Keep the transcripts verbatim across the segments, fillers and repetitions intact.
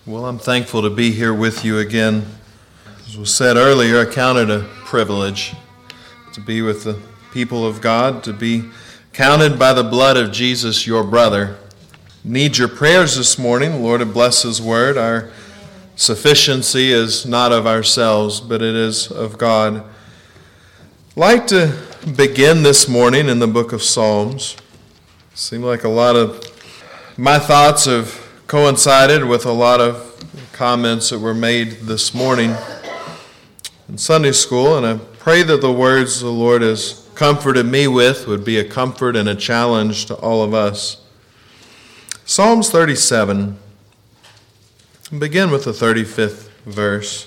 Well, I'm thankful to be here with you again. As was said earlier, I count it a privilege to be with the people of God, to be counted by the blood of Jesus, your brother. Need your prayers this morning. The Lord bless His word. Our sufficiency is not of ourselves, but it is of God. I'd like to begin this morning in the book of Psalms. It seemed like a lot of my thoughts have coincided with a lot of comments that were made this morning in Sunday school, and I pray that the words the Lord has comforted me with would be a comfort and a challenge to all of us. Psalms thirty-seven. Begin with the thirty-fifth verse.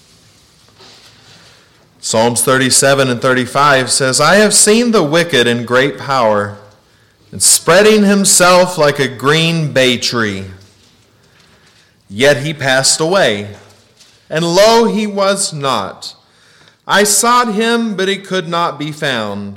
Psalms thirty-seven and thirty-five says, I have seen the wicked in great power, and spreading himself like a green bay tree. Yet he passed away, and lo, he was not. I sought him, but he could not be found.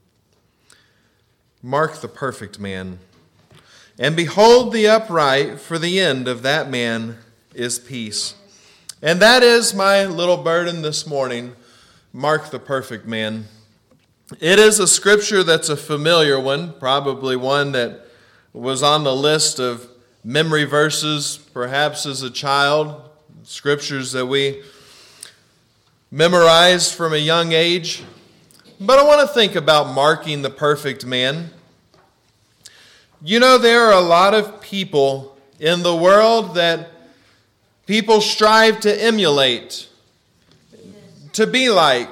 Mark the perfect man, and behold the upright, for the end of that man is peace. And that is my little burden this morning. Mark the perfect man. It is a scripture that's a familiar one, probably one that was on the list of memory verses, perhaps as a child, scriptures that we memorized from a young age. But I want to think about marking the perfect man. You know, there are a lot of people in the world that people strive to emulate, to be like.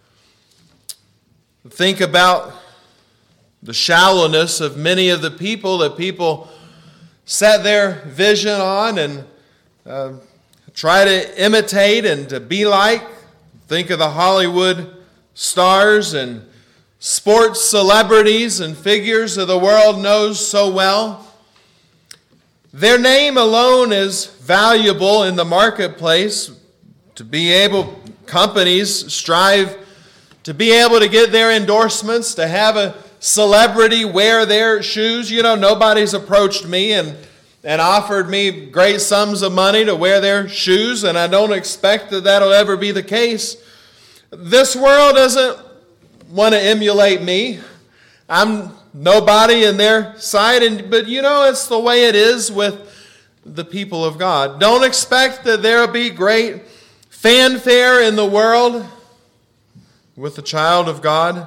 Think about the shallowness of many of the people that people set their vision on and uh, try to imitate and to be like. Think of the Hollywood stars and sports celebrities and figures that the world knows so well. Their name alone is valuable in the marketplace. To be able, companies strive to be able to get their endorsements, to have a celebrity wear their shoes. You know, nobody's approached me and, and offered me great sums of money to wear their shoes, and I don't expect that that'll ever be the case. This world doesn't want to emulate me. I'm nobody in their sight, and, but you know, it's the way it is with the people of God. Don't expect that there'll be great fanfare in the world with the child of God.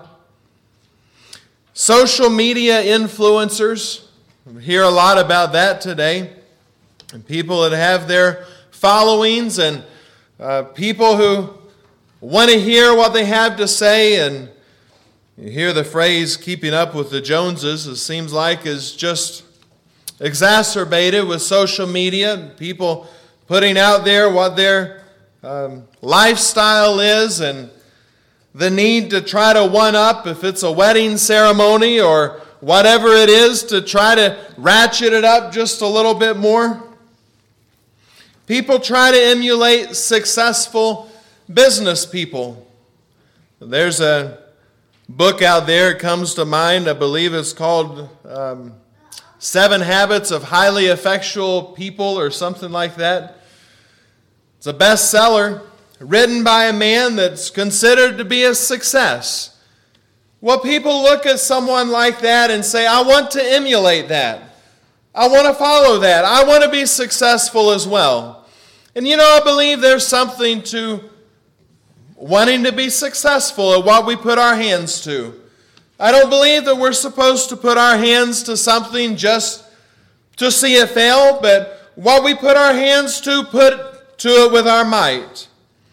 Social media influencers, we hear a lot about that today. And people that have their followings and uh, people who want to hear what they have to say. And you hear the phrase, keeping up with the Joneses, it seems like is just exacerbated with social media. People putting out there what their um, lifestyle is, and the need to try to one-up, if it's a wedding ceremony or whatever it is, to try to ratchet it up just a little bit more. People try to emulate successful business people. There's a book out there, it comes to mind, I believe it's called um, Seven Habits of Highly Effectual People or something like that. It's a bestseller, written by a man that's considered to be a success. Well, people look at someone like that and say, I want to emulate that. I want to follow that. I want to be successful as well. And you know, I believe there's something to wanting to be successful at what we put our hands to. I don't believe that we're supposed to put our hands to something just to see it fail, but what we put our hands to, put to it with our might.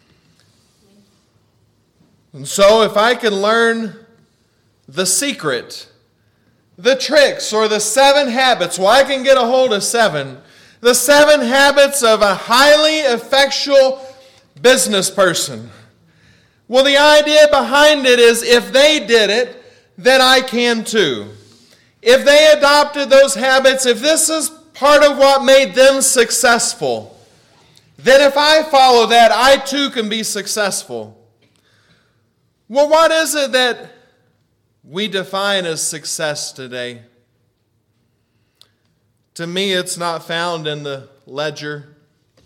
And so if I can learn the secret, the tricks, or the seven habits, well, I can get a hold of seven. The seven habits of a highly effectual business person. Well, the idea behind it is if they did it, then I can too. If they adopted those habits, if this is part of what made them successful, then if I follow that, I too can be successful. Well, what is it that we define as success today? To me, it's not found in the ledger.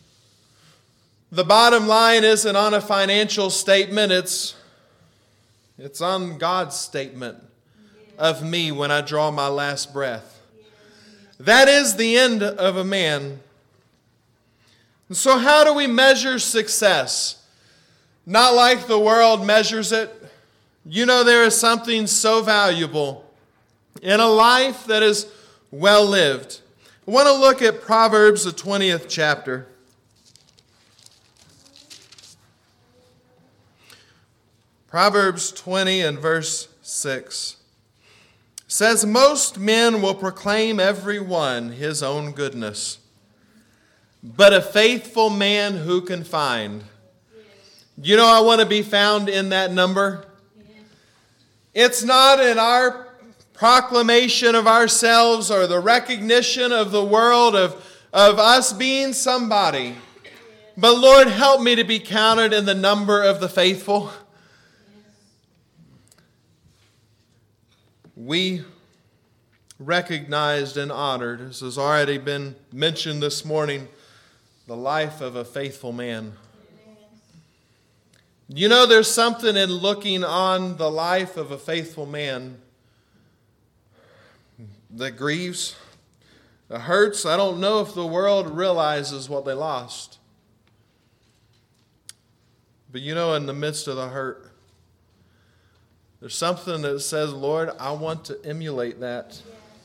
The bottom line isn't on a financial statement, it's, it's on God's statement of me when I draw my last breath. That is the end of a man. So how do we measure success? Not like the world measures it. You know, there is something so valuable in a life that is well lived. I want to look at Proverbs, the twentieth chapter. Proverbs twenty and verse six says, "Most men will proclaim every one his own goodness, but a faithful man who can find?" You know, I want to be found in that number. It's not in our proclamation of ourselves or the recognition of the world of, of us being somebody. But Lord, help me to be counted in the number of the faithful. We recognized and honored, as has already been mentioned this morning, the life of a faithful man. You know, there's something in looking on the life of a faithful man that grieves, that hurts. I don't know if the world realizes what they lost. But you know, in the midst of the hurt, there's something that says, Lord, I want to emulate that.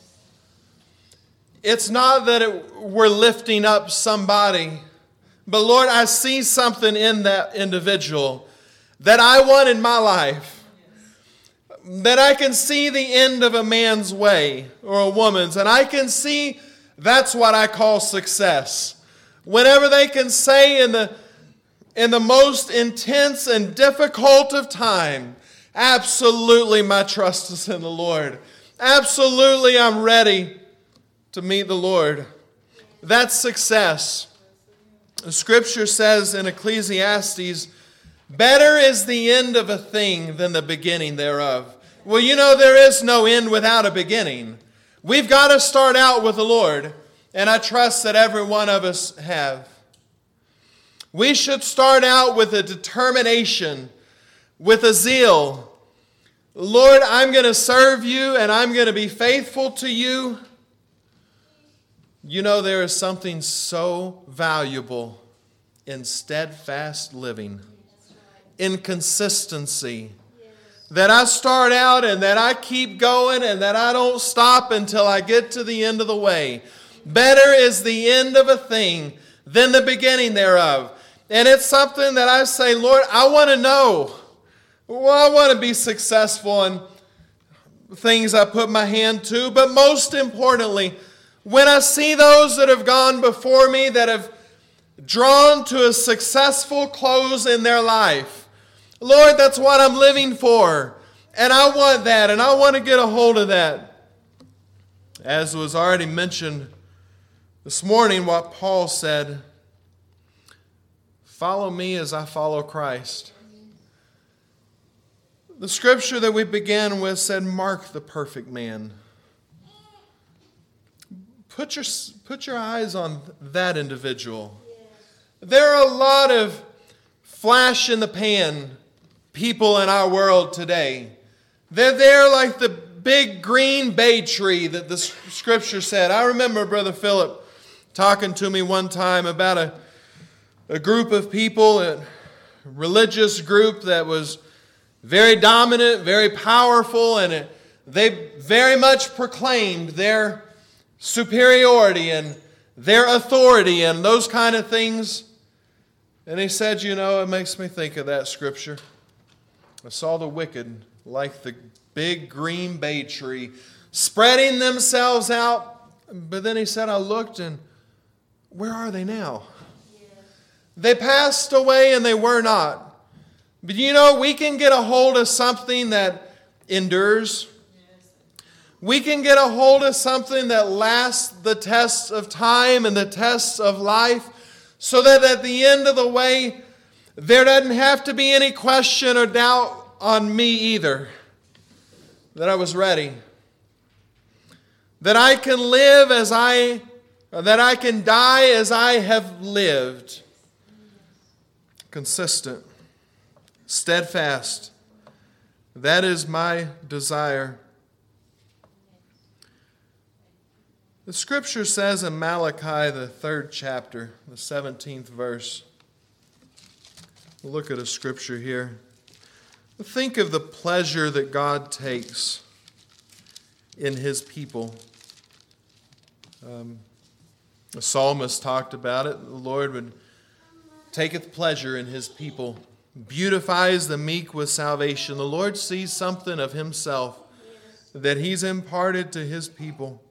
It's not that it, we're lifting up somebody, but Lord, I see something in that individual that I want in my life. That I can see the end of a man's way or a woman's, and I can see that's what I call success. Whenever they can say in the, in the most intense and difficult of time, absolutely my trust is in the Lord. Absolutely I'm ready to meet the Lord. That's success. The scripture says in Ecclesiastes, "Better is the end of a thing than the beginning thereof." Well, you know, there is no end without a beginning. We've got to start out with the Lord, and I trust that every one of us have. We should start out with a determination, with a zeal. Lord, I'm going to serve you, and I'm going to be faithful to you. You know, there is something so valuable in steadfast living, in consistency, that I start out and that I keep going and that I don't stop until I get to the end of the way. Better is the end of a thing than the beginning thereof. And it's something that I say, Lord, I want to know. Well, I want to be successful in things I put my hand to, but most importantly, when I see those that have gone before me that have drawn to a successful close in their life, Lord, that's what I'm living for. And I want that, and I want to get a hold of that. As was already mentioned this morning, what Paul said, "Follow me as I follow Christ." The scripture that we began with said, "Mark the perfect man." Put your, put your eyes on that individual. There are a lot of flash in the pan people in our world today. They're there like the big green bay tree that the scripture said. I remember Brother Philip talking to me one time about a, a group of people, a religious group that was very dominant, very powerful, and it, they very much proclaimed their superiority and their authority and those kind of things. And he said, you know, it makes me think of that scripture. I saw the wicked like the big green bay tree spreading themselves out. But then he said, I looked and where are they now? Yeah. They passed away and they were not. But you know, we can get a hold of something that endures. Yes. We can get a hold of something that lasts the tests of time and the tests of life, so that at the end of the way, there doesn't have to be any question or doubt on me either, that I was ready. That I can live as I, that I can die as I have lived. consistent, steadfast. That is my desire. The scripture says in Malachi, the third chapter, the seventeenth verse. We'll look at a scripture here. Think of the pleasure that God takes in his people. Um, the psalmist talked about it. The Lord would taketh pleasure in his people, beautifies the meek with salvation. The Lord sees something of himself that he's imparted to his people.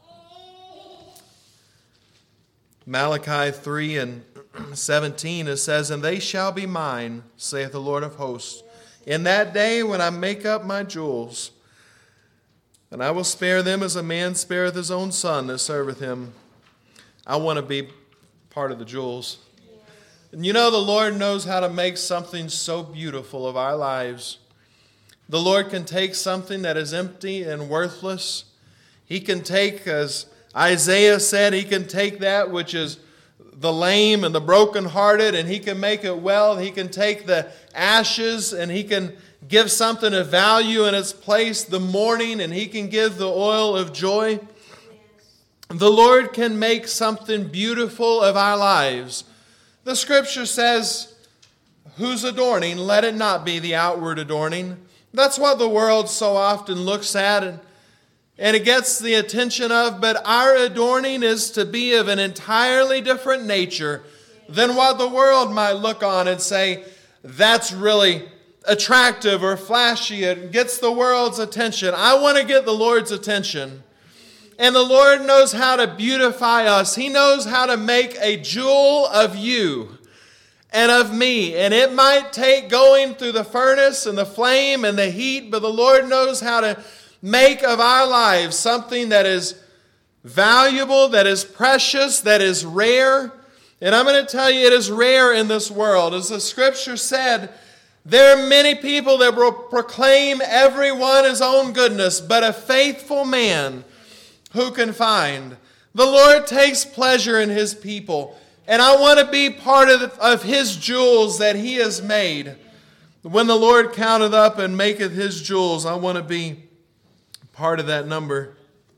Malachi three and seventeen, it says, "And they shall be mine, saith the Lord of hosts, in that day when I make up my jewels. And I will spare them as a man spareth his own son that serveth him." I want to be part of the jewels. And you know, the Lord knows how to make something so beautiful of our lives. The Lord can take something that is empty and worthless. He can take, as Isaiah said, he can take that which is the lame and the brokenhearted, and he can make it well. He can take the ashes and he can give something of value in its place, the mourning, and he can give the oil of joy. The Lord can make something beautiful of our lives. The scripture says, "Whose adorning, let it not be the outward adorning." That's what the world so often looks at and, and it gets the attention of, but our adorning is to be of an entirely different nature than what the world might look on and say, that's really attractive or flashy. It gets the world's attention. I want to get the Lord's attention. And the Lord knows how to beautify us. He knows how to make a jewel of you and of me. And it might take going through the furnace and the flame and the heat, but the Lord knows how to make of our lives something that is valuable, that is precious, that is rare. And I'm going to tell you, it is rare in this world. As the scripture said, there are many people that will proclaim everyone his own goodness, but a faithful man who can find? The Lord takes pleasure in his people, and I want to be part of, the, of his jewels that he has made. When the Lord counteth up and maketh his jewels, I want to be part of that number.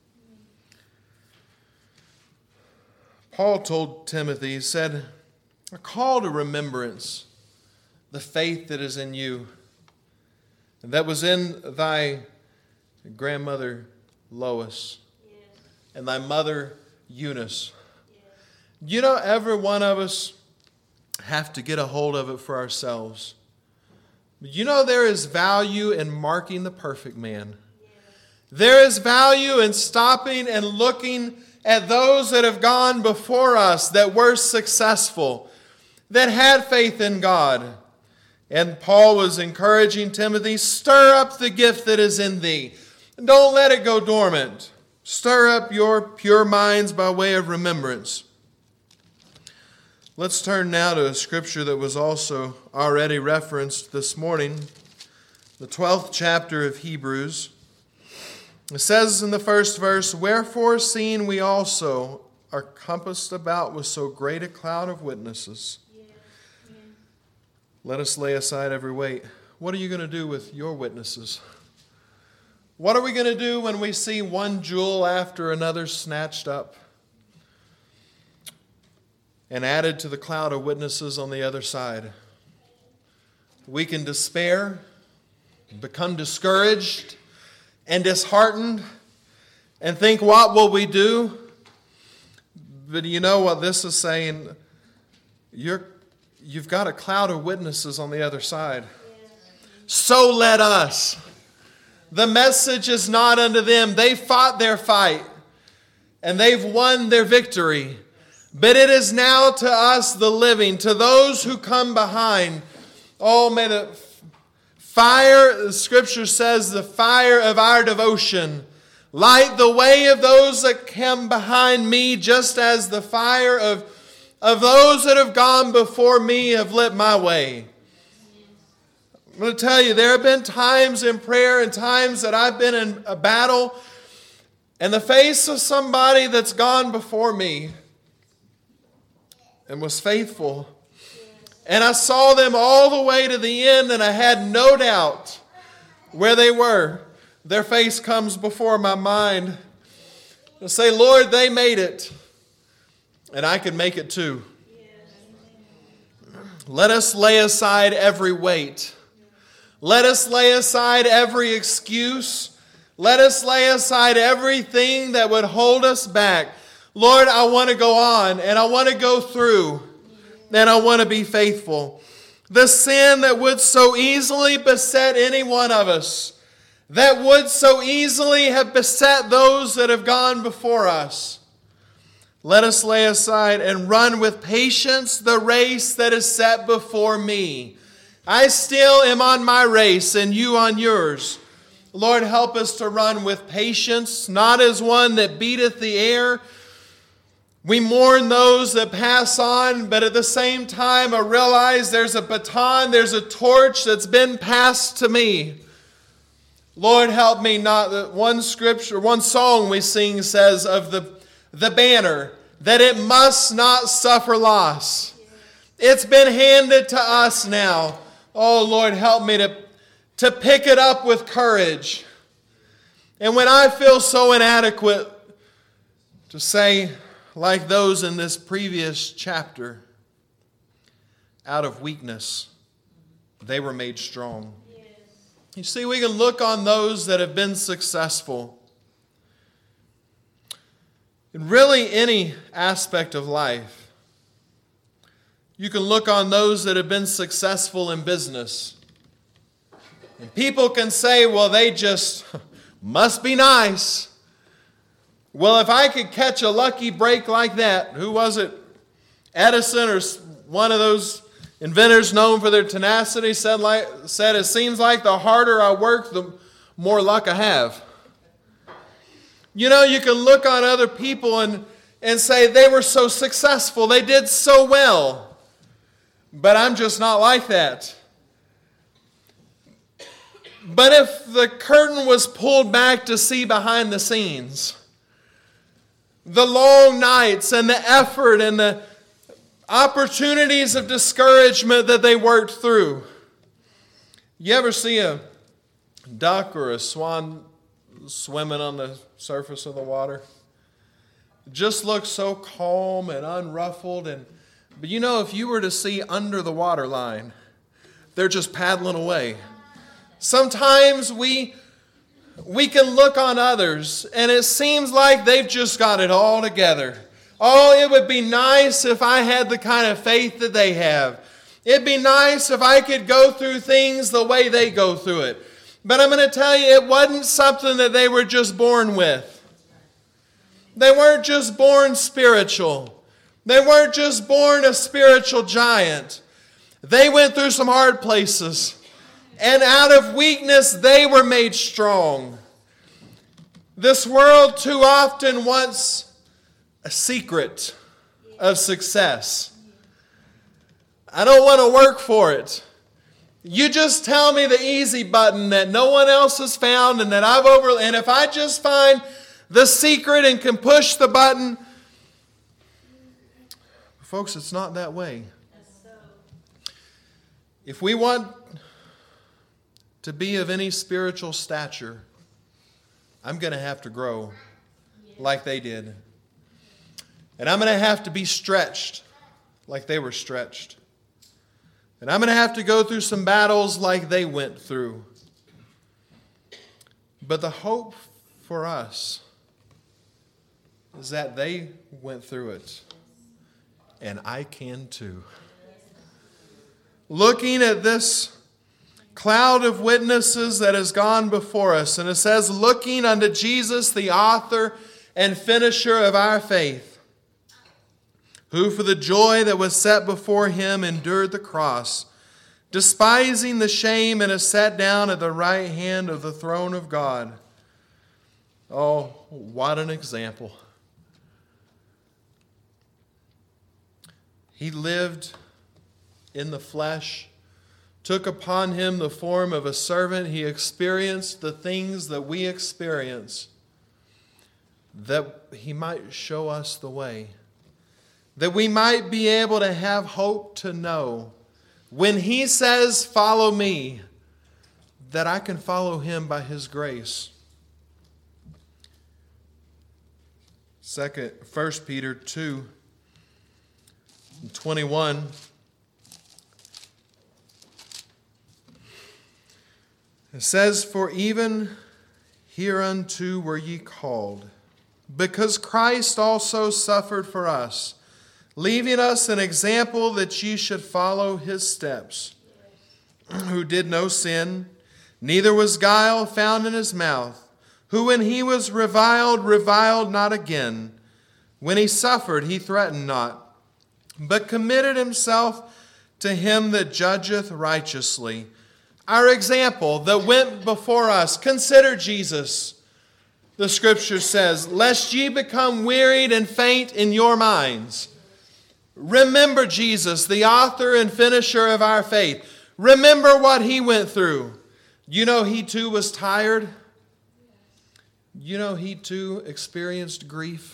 Paul told Timothy, he said, "I call to remembrance the faith that is in you, and that was in thy grandmother Lois, and thy mother Eunice." You know, every one of us have to get a hold of it for ourselves. You know, there is value in marking the perfect man. There is value in stopping and looking at those that have gone before us, that were successful, that had faith in God. And Paul was encouraging Timothy, stir up the gift that is in thee. Don't let it go dormant. Stir up your pure minds by way of remembrance. Let's turn now to a scripture that was also already referenced this morning, the twelfth chapter of Hebrews. It says in the first verse, "Wherefore, seeing we also are compassed about with so great a cloud of witnesses, yeah. Yeah. let us lay aside every weight." What are you going to do with your witnesses? What are we going to do when we see one jewel after another snatched up and added to the cloud of witnesses on the other side? We can despair, become discouraged and disheartened, and think, what will we do? But you know what this is saying? You're, you've got a cloud of witnesses on the other side. So let us. The message is not unto them. They fought their fight, and they've won their victory. But it is now to us, the living, to those who come behind. Oh, may the fire, the scripture says, the fire of our devotion light the way of those that come behind me, just as the fire of, of those that have gone before me have lit my way. I'm going to tell you, there have been times in prayer and times that I've been in a battle in the face of somebody that's gone before me and was faithful. And I saw them all the way to the end, and I had no doubt where they were. Their face comes before my mind. I say, Lord, they made it, and I can make it too. Let us lay aside every weight. Let us lay aside every excuse. Let us lay aside everything that would hold us back. Lord, I want to go on, and I want to go through, and I want to be faithful. The sin that would so easily beset any one of us, that would so easily have beset those that have gone before us, let us lay aside and run with patience the race that is set before me. I still am on my race and you on yours. Lord, help us to run with patience, not as one that beateth the air. We mourn those that pass on, but at the same time I realize there's a baton, there's a torch that's been passed to me. Lord, help me not that one scripture, one song we sing says of the the banner, that it must not suffer loss. It's been handed to us now. Oh, Lord, help me to, to pick it up with courage. And when I feel so inadequate, to say, like those in this previous chapter, out of weakness, they were made strong. You see, we can look on those that have been successful in really any aspect of life. You can look on those that have been successful in business. And people can say, well, they just must be nice. Well, if I could catch a lucky break like that, who was it? Edison or one of those inventors known for their tenacity said, like, said, it seems like the harder I work, the more luck I have. You know, you can look on other people and, and say they were so successful, they did so well. But I'm just not like that. But if the curtain was pulled back to see behind the scenes, the long nights and the effort and the opportunities of discouragement that they worked through. You ever see a duck or a swan swimming on the surface of the water? It just looks so calm and unruffled. And but you know, if you were to see under the water line, they're just paddling away. Sometimes we we can look on others and it seems like they've just got it all together. Oh, it would be nice if I had the kind of faith that they have. It'd be nice if I could go through things the way they go through it. But I'm going to tell you, it wasn't something that they were just born with. They weren't just born spiritual. They weren't just born a spiritual giant. They went through some hard places. And out of weakness, they were made strong. This world too often wants a secret of success. I don't want to work for it. You just tell me the easy button that no one else has found and that I've over. And if I just find the secret and can push the button, folks, it's not that way. If we want to be of any spiritual stature, I'm going to have to grow like they did. And I'm going to have to be stretched like they were stretched. And I'm going to have to go through some battles like they went through. But the hope for us is that they went through it. And I can too. Looking at this cloud of witnesses that has gone before us, and it says, looking unto Jesus, the author and finisher of our faith, who for the joy that was set before him endured the cross, despising the shame, and is set down at the right hand of the throne of God. Oh, what an example. He lived in the flesh, took upon him the form of a servant. He experienced the things that we experience, that he might show us the way, that we might be able to have hope to know when he says, follow me, that I can follow him by his grace. Second, First Peter two, twenty-one. It says, for even hereunto were ye called, because Christ also suffered for us, leaving us an example that ye should follow his steps, who did no sin, neither was guile found in his mouth, who when he was reviled, reviled not again. When he suffered, he threatened not, but committed himself to him that judgeth righteously. Our example that went before us. Consider Jesus. The scripture says, lest ye become wearied and faint in your minds. Remember Jesus, the author and finisher of our faith. Remember what he went through. You know he too was tired. You know he too experienced grief.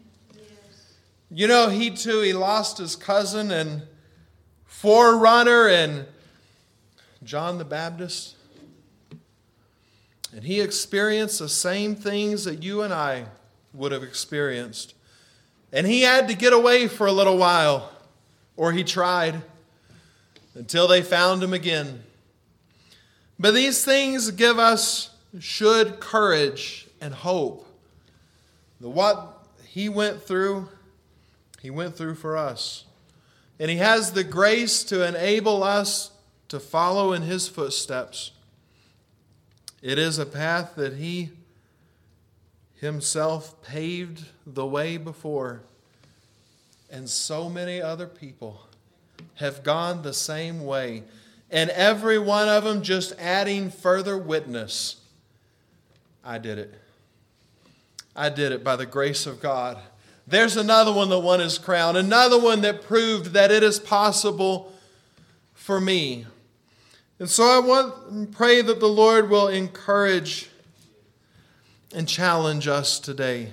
You know he too, he lost his cousin and forerunner and John the Baptist. And he experienced the same things that you and I would have experienced. And he had to get away for a little while, or he tried, until they found him again. But these things give us, should, courage and hope. The what he went through, he went through for us. And he has the grace to enable us to follow in his footsteps. It is a path that he himself paved the way before. And so many other people have gone the same way. And every one of them just adding further witness. I did it. I did it by the grace of God. There's another one that won his crown. Another one that proved that it is possible for me. And so I want and pray that the Lord will encourage and challenge us today.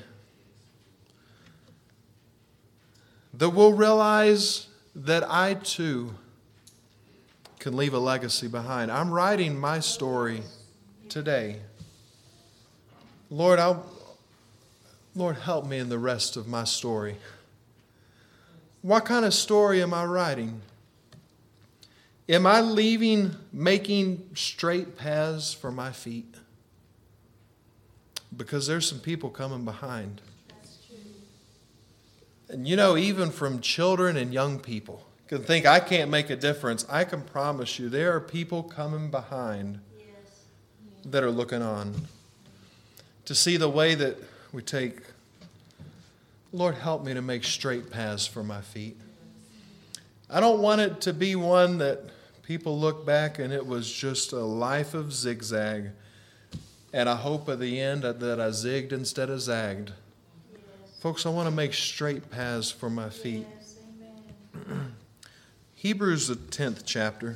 That we'll realize that I too can leave a legacy behind. I'm writing my story today. Lord, I'll, Lord, help me in the rest of my story. What kind of story am I writing? Am I leaving, making straight paths for my feet? Because there's some people coming behind. That's true. And you know, even from children and young people can think, I can't make a difference. I can promise you there are people coming behind Yes. that are looking on to see the way that we take. Lord, help me to make straight paths for my feet. I don't want it to be one that people look back and it was just a life of zigzag. And I hope at the end that I zigged instead of zagged. Yes. Folks, I want to make straight paths for my feet. Yes. Amen. Hebrews, the tenth chapter.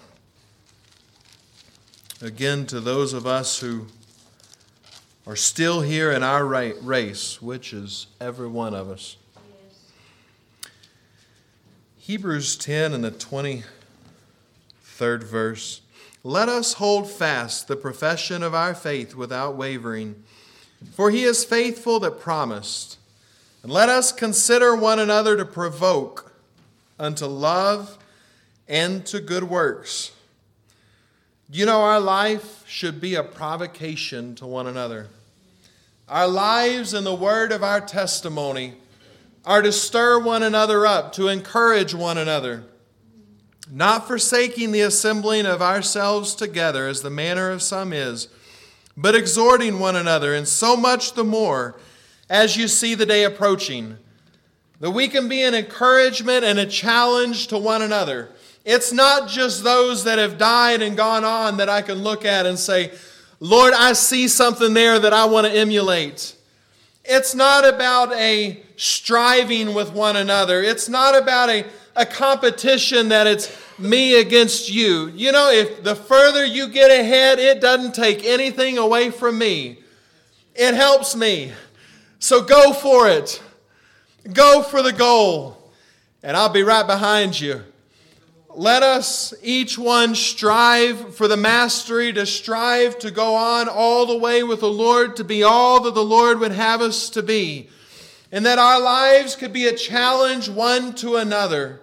Again, to those of us who are still here in our race, which is every one of us. Yes. Hebrews ten and the twenty-third verse. Let us hold fast the profession of our faith without wavering, for he is faithful that promised. And let us consider one another to provoke unto love and to good works. You know, our life should be a provocation to one another. Our lives and the word of our testimony are to stir one another up, to encourage one another, not forsaking the assembling of ourselves together as the manner of some is, but exhorting one another, and so much the more as you see the day approaching, that we can be an encouragement and a challenge to one another. It's not just those that have died and gone on that I can look at and say, Lord, I see something there that I want to emulate. It's not about a striving with one another. It's not about a, a competition that it's me against you. You know, if the further you get ahead, it doesn't take anything away from me. It helps me. So go for it. Go for the goal. And I'll be right behind you. Let us, each one, strive for the mastery, to strive to go on all the way with the Lord, to be all that the Lord would have us to be. And that our lives could be a challenge one to another,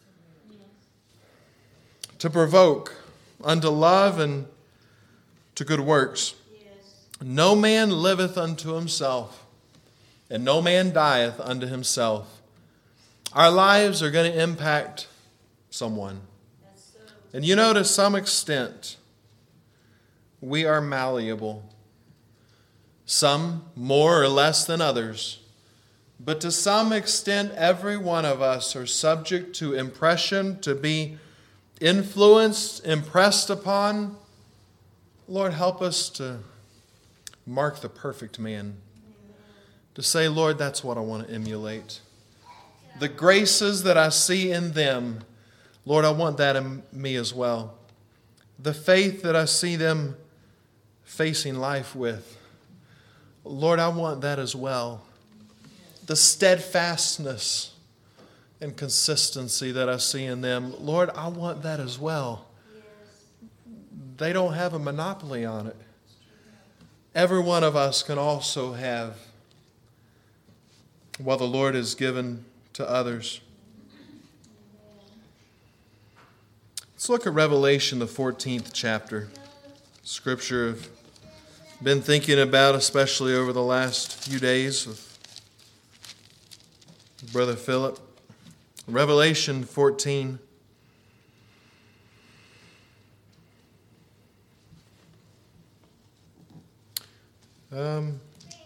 to provoke unto love and to good works. No man liveth unto himself, and no man dieth unto himself. Our lives are going to impact someone. And you know, to some extent, we are malleable. Some more or less than others. But to some extent, every one of us are subject to impression, to be influenced, impressed upon. Lord, help us to mark the perfect man. To say, Lord, that's what I want to emulate. The graces that I see in them, Lord, I want that in me as well. The faith that I see them facing life with, Lord, I want that as well. The steadfastness and consistency that I see in them, Lord, I want that as well. They don't have a monopoly on it. Every one of us can also have what the Lord has given to others. Let's look at Revelation, the fourteenth chapter. Scripture I've been thinking about, especially over the last few days with Brother Philip. Revelation fourteen. Um,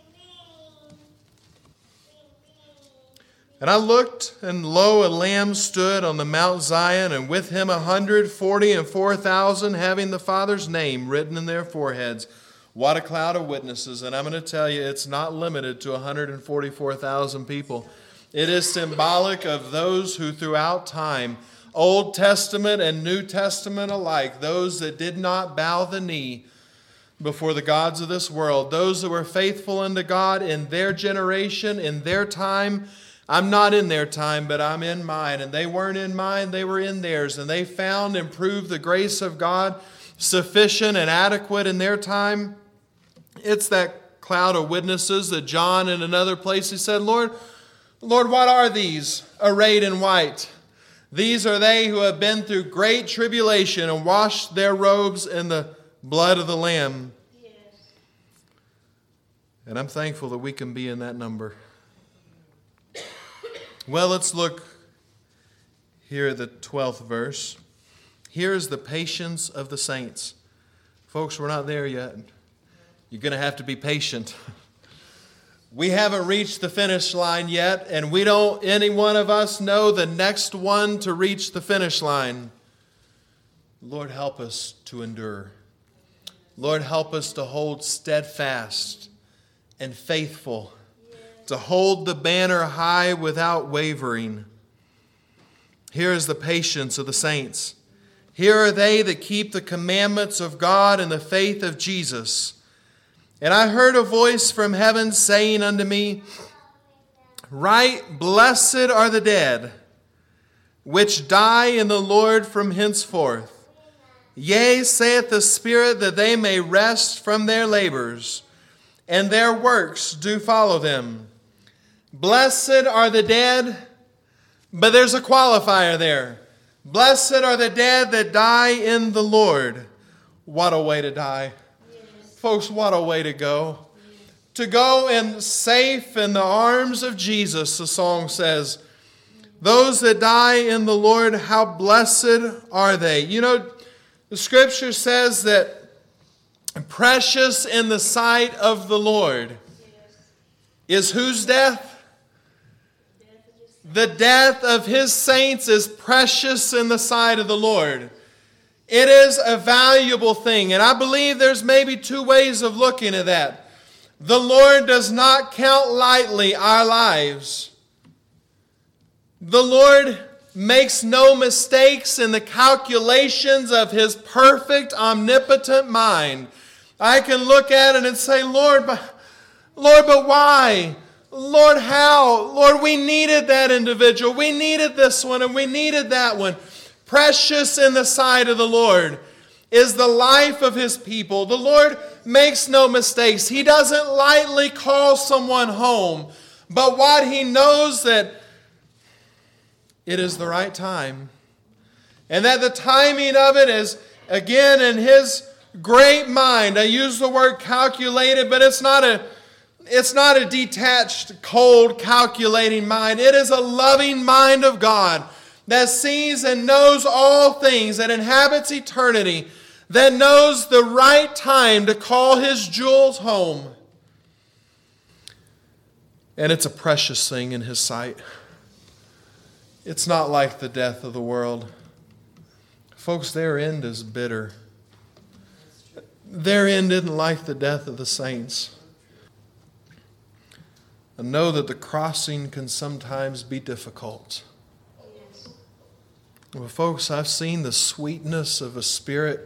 and I looked, and lo, a lamb stood on the Mount Zion, and with him a hundred forty and four thousand, having the Father's name written in their foreheads. What a cloud of witnesses. And I'm going to tell you, it's not limited to one hundred forty-four thousand people. It is symbolic of those who throughout time, Old Testament and New Testament alike, those that did not bow the knee before the gods of this world, those that were faithful unto God in their generation, in their time. I'm not in their time, but I'm in mine. And they weren't in mine, they were in theirs. And they found and proved the grace of God sufficient and adequate in their time. It's that cloud of witnesses that John in another place, he said, Lord, Lord, what are these arrayed in white? These are they who have been through great tribulation and washed their robes in the blood of the Lamb. Yes. And I'm thankful that we can be in that number. Well, let's look here at the twelfth verse. Here is the patience of the saints. Folks, we're not there yet. You're going to have to be patient. We haven't reached the finish line yet, and we don't, any one of us, know the next one to reach the finish line. Lord, help us to endure. Lord, help us to hold steadfast and faithful, to hold the banner high without wavering. Here is the patience of the saints. Here are they that keep the commandments of God and the faith of Jesus. And I heard a voice from heaven saying unto me, Right, blessed are the dead, which die in the Lord from henceforth. Yea, saith the Spirit, that they may rest from their labors, and their works do follow them. Blessed are the dead, but there's a qualifier there. Blessed are the dead that die in the Lord. What a way to die. Folks, what a way to go. To go in safe in the arms of Jesus, the song says. Those that die in the Lord, how blessed are they. You know, the Scripture says that precious in the sight of the Lord is whose death? The death of His saints is precious in the sight of the Lord. It is a valuable thing, and I believe there's maybe two ways of looking at that. The Lord does not count lightly our lives. The Lord makes no mistakes in the calculations of His perfect, omnipotent mind. I can look at it and say, Lord, but, Lord, but why? Lord, how? Lord, we needed that individual. We needed this one, and we needed that one. precious in the sight of the Lord is the life of His people. The Lord makes no mistakes. He doesn't lightly call someone home, but what He knows that it is the right time, and that the timing of it is, again, in His great mind. I use the word calculated, but it's not a it's not a detached, cold, calculating mind. It is a loving mind of God that sees and knows all things, that inhabits eternity, that knows the right time to call His jewels home. And it's a precious thing in His sight. It's not like the death of the world. Folks, their end is bitter. Their end isn't like the death of the saints. I know that the crossing can sometimes be difficult. Well, folks, I've seen the sweetness of a spirit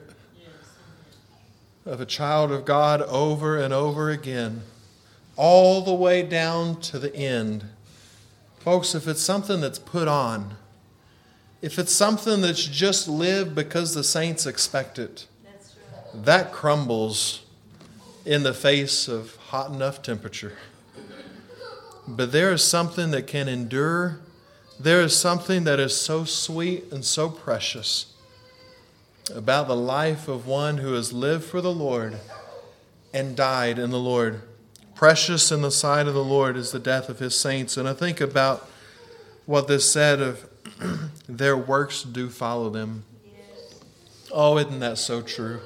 of a child of God over and over again, all the way down to the end. Folks, if it's something that's put on, if it's something that's just lived because the saints expect it, that crumbles in the face of hot enough temperature. But there is something that can endure. There is something that is so sweet and so precious about the life of one who has lived for the Lord and died in the Lord. Precious in the sight of the Lord is the death of His saints. And I think about what this said of their works do follow them. Oh, isn't that so true?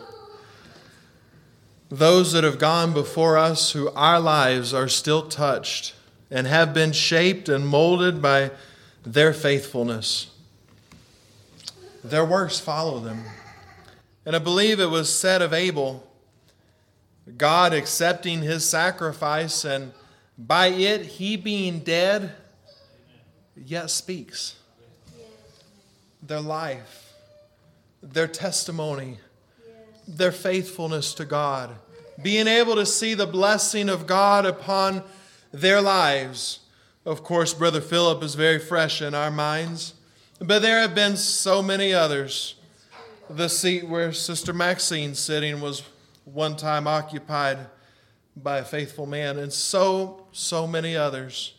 Those that have gone before us, who our lives are still touched and have been shaped and molded by their faithfulness, their works follow them. And I believe it was said of Abel, God accepting his sacrifice, and by it he being dead, yet speaks. Their life, their testimony, their faithfulness to God, being able to see the blessing of God upon their lives. Of course, Brother Philip is very fresh in our minds, but there have been so many others. The seat where Sister Maxine's sitting was one time occupied by a faithful man, and so, so many others.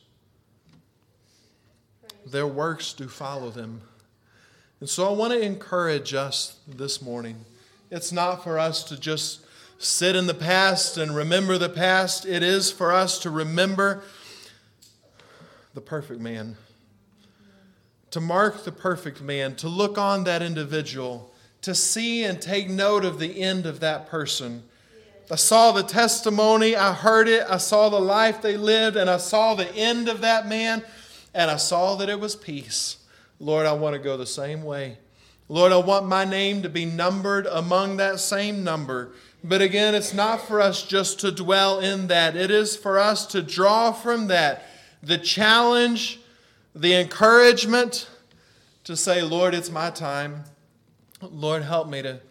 Their works do follow them. And so I want to encourage us this morning. It's not for us to just sit in the past and remember the past. It is for us to remember the perfect man, to mark the perfect man, to look on that individual, to see and take note of the end of that person. I saw the testimony, I heard it, I saw the life they lived, and I saw the end of that man, and I saw that it was peace. Lord, I want to go the same way. Lord, I want my name to be numbered among that same number. But again, it's not for us just to dwell in that. It is for us to draw from that the challenge, the encouragement to say, Lord, it's my time. Lord, help me to,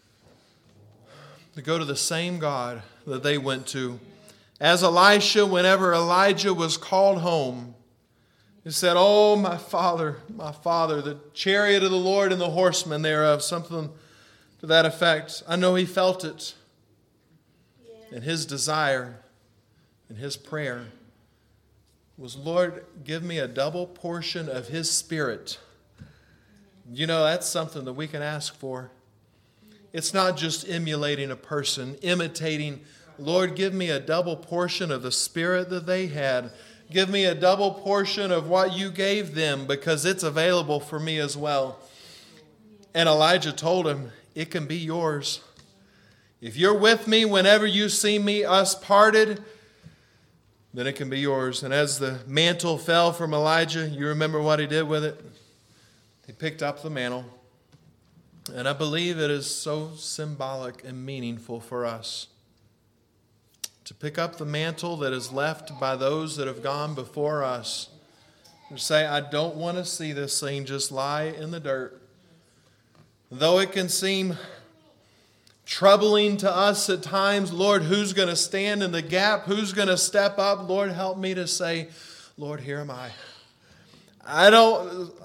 to go to the same God that they went to. As Elisha, whenever Elijah was called home, he said, oh, my father, my father, the chariot of the Lord and the horsemen thereof, something to that effect. I know he felt it. And his desire and his prayer was, Lord, give me a double portion of His Spirit. You know, that's something that we can ask for. It's not just emulating a person, imitating. Lord, give me a double portion of the Spirit that they had. Give me a double portion of what you gave them, because it's available for me as well. And Elijah told him, it can be yours. If you're with me whenever you see me, us parted, then it can be yours. And as the mantle fell from Elijah, you remember what he did with it? He picked up the mantle. And I believe it is so symbolic and meaningful for us to pick up the mantle that is left by those that have gone before us and say, I don't want to see this thing just lie in the dirt. Though it can seem troubling to us at times, Lord, who's going to stand in the gap? Who's going to step up? Lord, help me to say, Lord, here am I. I don't,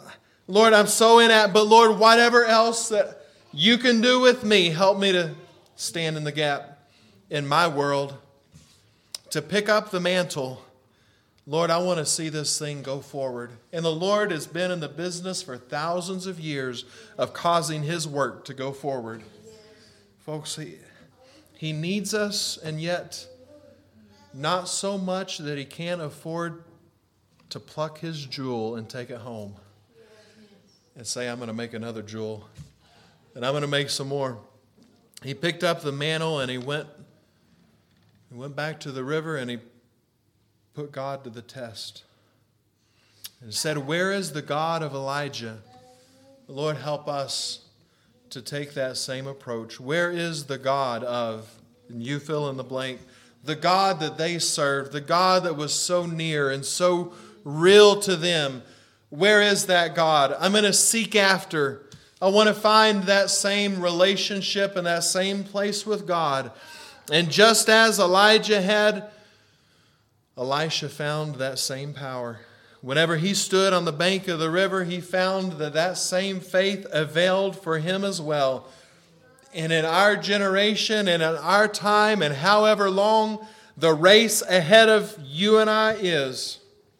Lord, I'm so inept, but Lord, whatever else that you can do with me, help me to stand in the gap in my world, to pick up the mantle. Lord, I want to see this thing go forward. And the Lord has been in the business for thousands of years of causing his work to go forward. Folks, he, he needs us, and yet not so much that he can't afford to pluck his jewel and take it home and say, I'm going to make another jewel, and I'm going to make some more. He picked up the mantle and he went, he went back to the river, and he put God to the test and said, where is the God of Elijah? Lord, help us to take that same approach. Where is the God of, and you fill in the blank, the God that they served, the God that was so near and so real to them? Where is that God? I'm going to seek after. I want to find that same relationship and that same place with God. And just as Elijah had, Elisha found that same power. Whenever he stood on the bank of the river, he found that that same faith availed for him as well. And in our generation and in our time and however long the race ahead of you and I is,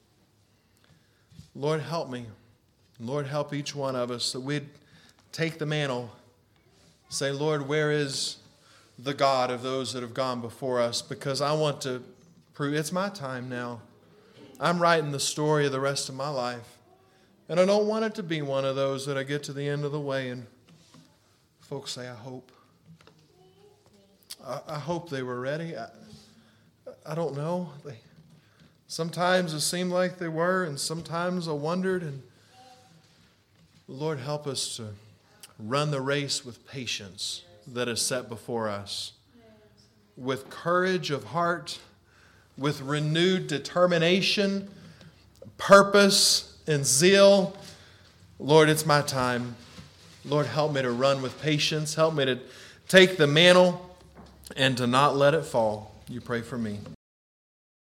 Lord, help me. Lord, help each one of us that we'd take the mantle, say, Lord, where is the God of those that have gone before us? Because I want to prove it's my time now. I'm writing the story of the rest of my life. And I don't want it to be one of those that I get to the end of the way and folks say, I hope. I, I hope they were ready. I, I don't know. They, sometimes it seemed like they were, and sometimes I wondered. And Lord, help us to run the race with patience that is set before us, with courage of heart, with renewed determination, purpose, and zeal. Lord, it's my time. Lord, help me to run with patience. Help me to take the mantle and to not let it fall. You pray for me.